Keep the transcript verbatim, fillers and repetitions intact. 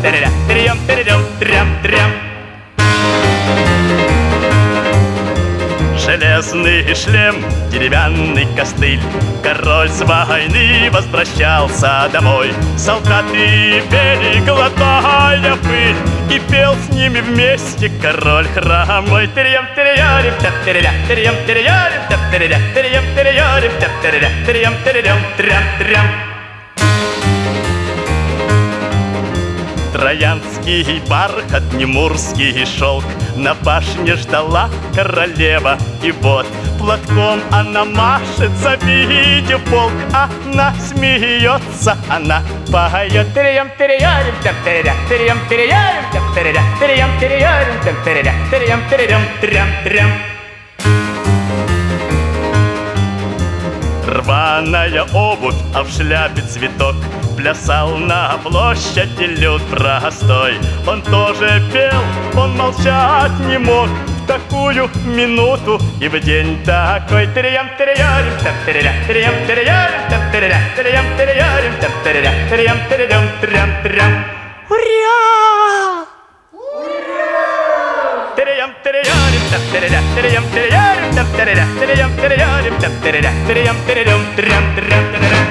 тереря, терем, теререм, трям, трям. Железный шлем, деревянный костыль. Король с войны возвращался домой. Солдаты пели, глотая пыль, и пел с ними вместе король хромой. Терем, терем, тереря, терем, терем, тереря, терем, терем, тереря, терем, терем, трям, трям. Троянский бархат, немурский шелк, на башне ждала королева. И вот платком она машет, завидев полк. Она смеется, она поет. Терем, терем, тереря, терем, терем, тереря, терем, терем, тереря, терем, терем, трям, трям. Рваная обувь, а в шляпе цветок. Плясал на площади люд простой. Он тоже пел, он молчать не мог в такую минуту и в день такой. Терем, терем, тереря, терем, терем, тереря, терем, терем, тереря, терем, терем, трям, трям. Ура! Ура! Терем, терем, тереря, терем, терем, тереря, терем, терем, тереря, терем, терем, трям, трям.